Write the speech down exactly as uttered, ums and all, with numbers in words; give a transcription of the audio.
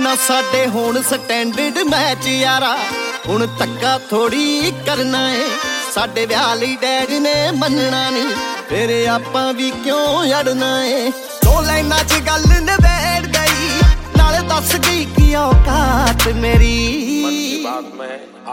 ਨਾ ਸਾਡੇ ਹੋਣ ਸਟੈਂਡਰਡ ਮੈਚ ਯਾਰਾ, ਹੁਣ ਧੱਕਾ ਥੋੜੀ ਕਰਨਾ ਏ। ਸਾਡੇ ਵਿਆਹ ਲਈ ਡੈਡੀ ਨੇ ਮੰਨਣਾ ਨੀ, ਫਿਰ ਆਪਾਂ ਵੀ ਕਿਉਂ ਅੜਨਾ ਏ। ਦੋ ਲਾਈਨਾਂ 'ਚ ਗੱਲ ਨਿਬੇੜ ਗਈ, ਨਾਲੇ ਦੱਸ ਗਈ ਕੀ ਔਕਾਤ ਮੇਰੀ।